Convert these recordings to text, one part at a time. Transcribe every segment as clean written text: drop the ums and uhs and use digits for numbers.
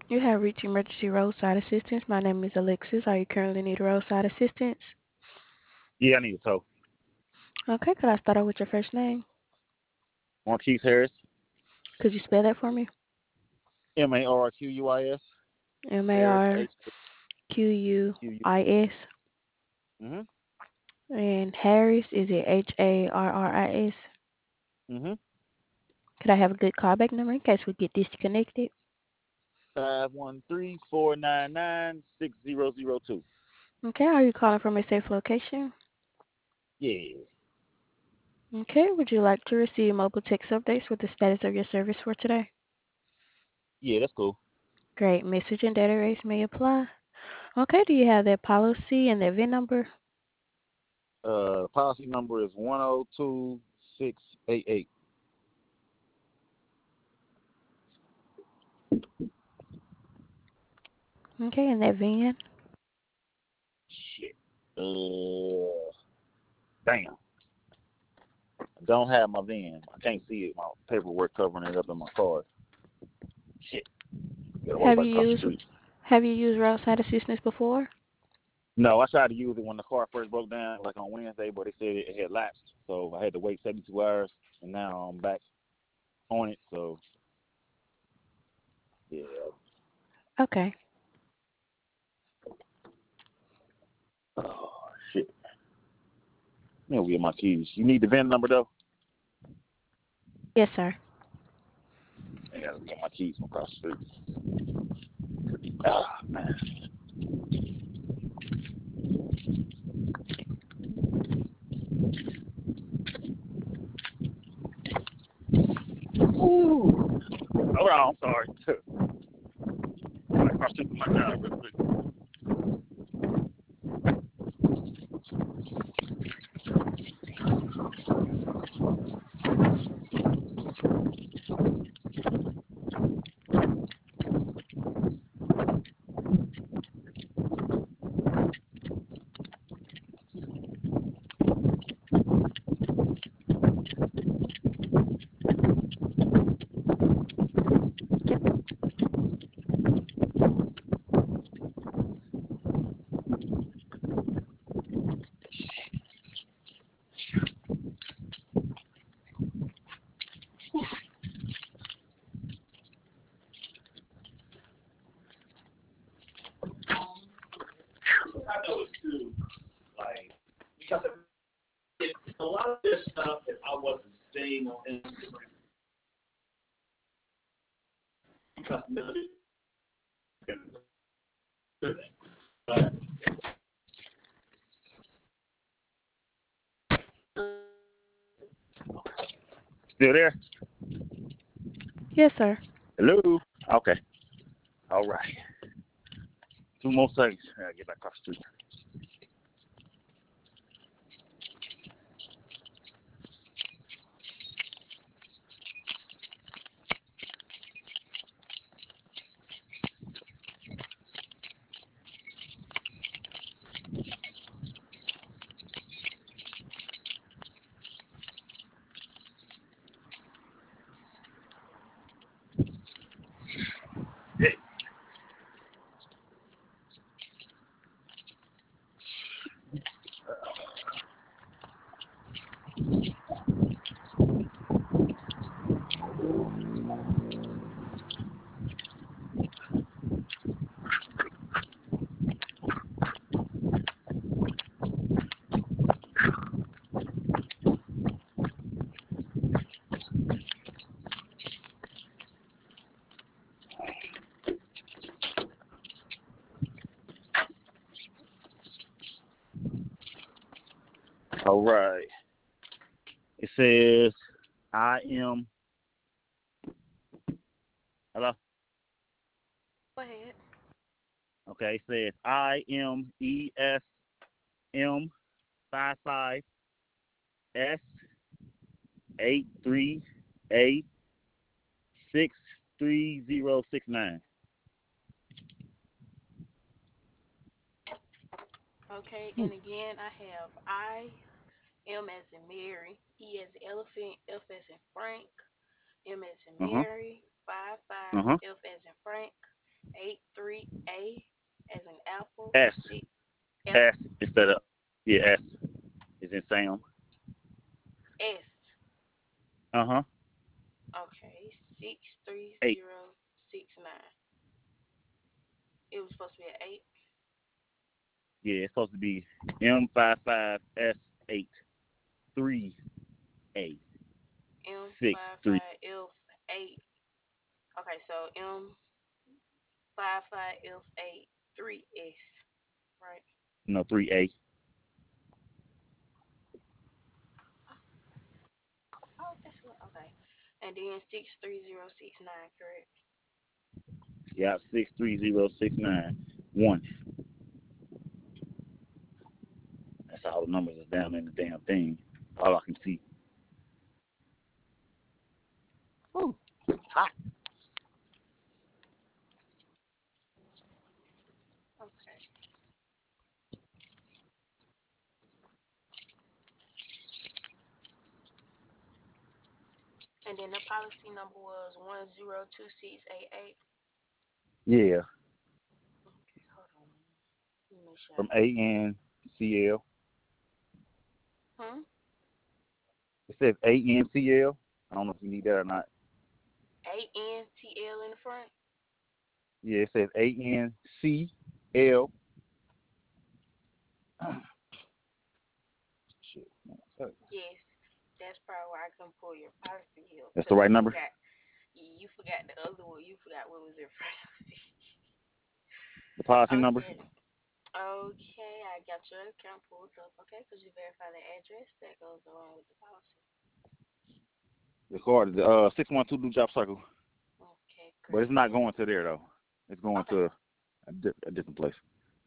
You have reached emergency roadside assistance. My name is Alexis. Are you currently need roadside assistance? Yeah, I need a tow. Okay, could I start out with your first name? Marquise Harris, Could you spell that for me? Marquis. M A Harris, R Q U HQ. I S. Mhm. And Harris, is it Harris? Mhm. Could I have a good callback number in case we get disconnected? 513-499-6002. Okay, are you calling from a safe location? Yeah. Okay, would you like to receive mobile text updates with the status of your service for today? Yeah, that's cool. Great, message and data rates may apply. Okay, do you have that policy and that VIN number? Policy number is 102688. Okay, and that VIN? Shit. Damn. I don't have my VIN. I can't see it. My paperwork covering it up in my car. Shit. Gotta walk Have back you across the used street. have you used roadside assistance before? No, I tried to use it when the car first broke down, like on Wednesday, but they said it had lapsed. So I had to wait 72 hours, and now I'm back on it. So, yeah. Okay. Oh, shit. Let me get my keys. You need the VIN number, though? Yes, sir. I gotta get my keys from across the street. Ah, man. Ooh. Hold on, I'm sorry. Across the street from my job real quick. I know it's too, like, because it's a lot of this stuff that I wasn't seeing on Instagram. Because none of it is but still there? Yes, sir. Hello? Okay. All right. 2 more seconds. I gotta get back across the street. All right. It says, I am. Hello? Go ahead. Okay. It says, IMESM55S83A63069. Okay, and again, I have M as in Mary, E as in elephant, F as in Frank, M as in Uh huh. Mary, 55, Uh huh. F as in Frank, 83A as an apple, S. 6 F S instead of, yeah, S is in Sam. S. Uh-huh. Okay, six three 8. zero 6 9. It was supposed to be an 8. Yeah, it's supposed to be M55S83A M six five three. five F 8. Okay, so M 55 F 8 3S. Right. No, 3A. Oh, that's what. Okay, and then 63069. Correct. Yeah, 630691. That's all the numbers is down in the damn thing. All I can see. Ooh, hot. Okay. And then the policy number was 102688. Yeah, Okay, hold on. Let me make sure I from got it. ANCL. Hmm? It says ANCL. I don't know if you need that or not. ANTL in the front? Yeah, it says ANCL. Shit. Yes. That's probably why I couldn't pull your policy here. That's the Because right you number? forgot. You forgot the other one. You forgot what was in front of it. The policy number? Okay. Okay, I got your account pulled up. Okay, could you verify the address that goes along with the policy? The card is 612 New Job Circle. Okay, But it's great. not And going to there, though. It's going okay, to a different place.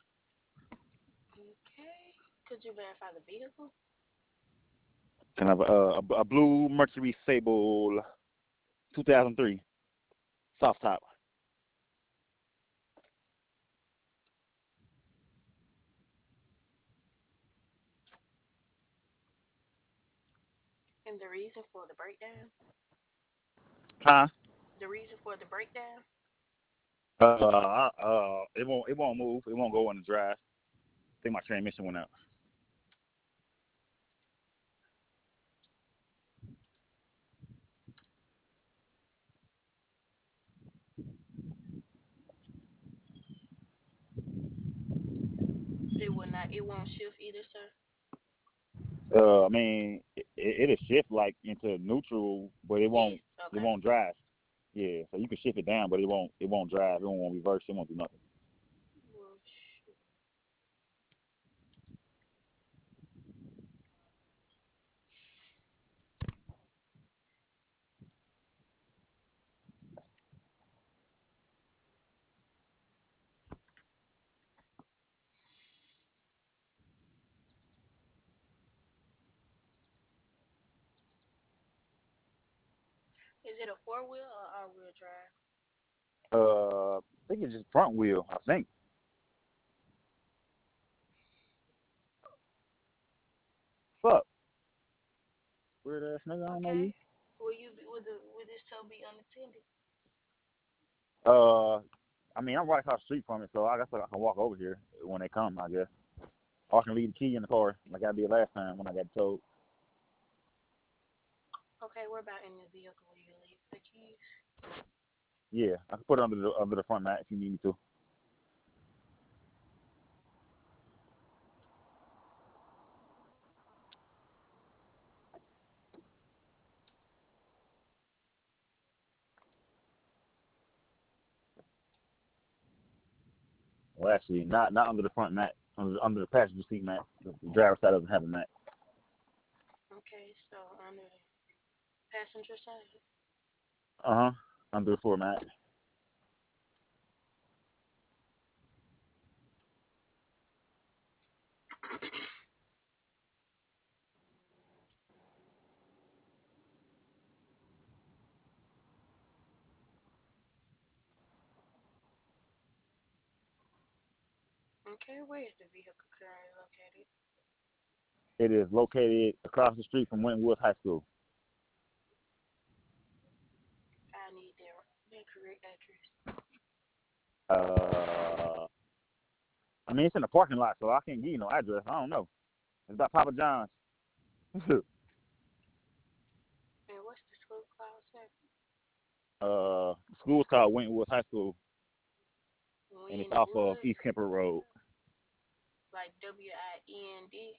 okay. Could you verify the vehicle? Can I have a blue Mercury Sable 2003 soft top? And the reason for the breakdown? Huh? The reason for the breakdown? It won't move. It won't go on the drive. I think my transmission went out. It will not. It won't shift either, sir. I mean, it'll shift like into neutral, but it won't. Yes. It Okay. won't drive. Yeah, so you can shift it down, but it won't. It won't drive. It won't reverse. It won't do nothing. Well, shoot. Is it a four wheel or all wheel drive? I think it's just front wheel. I think. Fuck. Weird ass nigga. I don't know Okay. you. Will you be? Will this tow be unattended? Uh, I mean, I'm right across the street from it, so I guess I can walk over here when they come, I guess. Or I can leave the key in the car like I did last time when I got towed. Okay. Where about in the vehicle will you leave the keys? Yeah, I can put it under the front mat if you need me to. Well, actually, not under the front mat, under the passenger seat mat. The driver's side doesn't have a mat. Okay. So on the passenger side. Uh huh. Under the floor mat. Okay. Where is the vehicle currently located? It is located across the street from Wentworth High School. I need that correct address. Uh, I mean, it's in the parking lot, so I can't give you no address. I don't know. It's about Papa John's. And what's the school called, sir? School's called Wentworth High School, and it's off of Winwood, East Kemper Road. like WIND.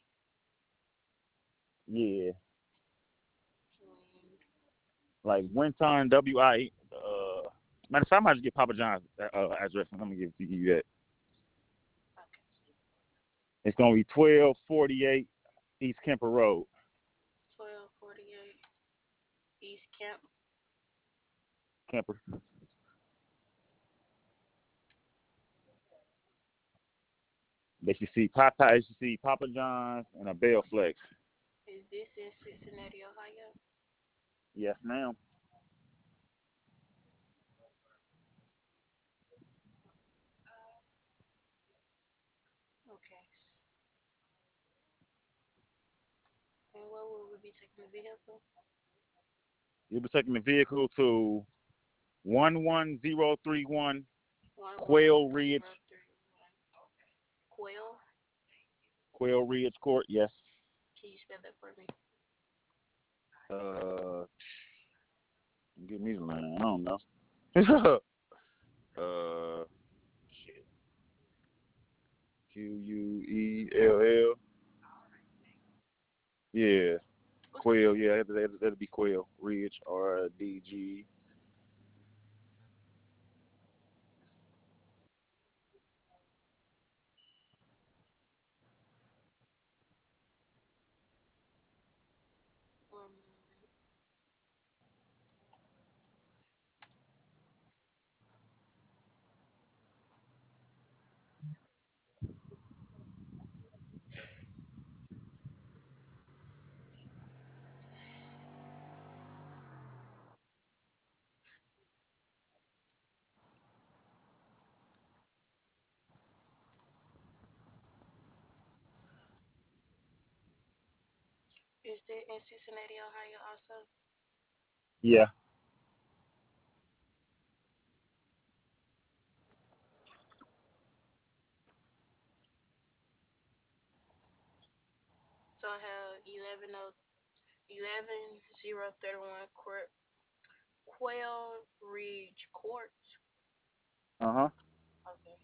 Yeah, Wind. like Winton WI. Matter of fact, I might just get Papa John's address, and I'm gonna give you that. Okay. It's gonna be 1248 East Kemper Road. 1248 East Camp. Kemper. They should see Popeye. You should see Papa John's and a Bell Flex. Is this in Cincinnati, Ohio? Yes, ma'am. Okay. And where will we be taking the vehicle? You'll be taking the vehicle to 11031 Quail Ridge. 11031. Quail. Quail Ridge Court. Yes. Can you spell that for me? Uh, give me the line. I don't know. Shit. Quell. Yeah. What's the Quail. Yeah, that'll be Quail Ridge RDG. um, is that in Cincinnati, Ohio also? Yeah. So I have 11031 Quail Ridge Court. Uh-huh. Okay.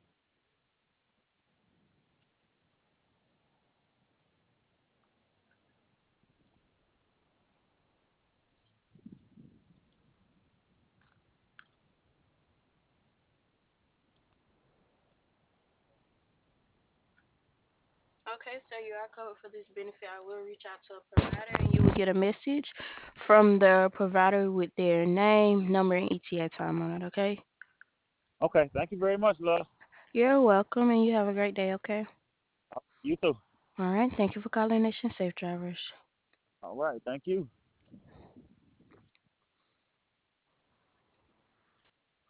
Okay, so you are covered for this benefit. I will reach out to a provider and you will get a message from the provider with their name, number, and ETA time on it, okay? Okay. Thank you very much, love. You're welcome and you have a great day, okay? You too. All right, thank you for calling Nation Safe Drivers. All right. Thank you.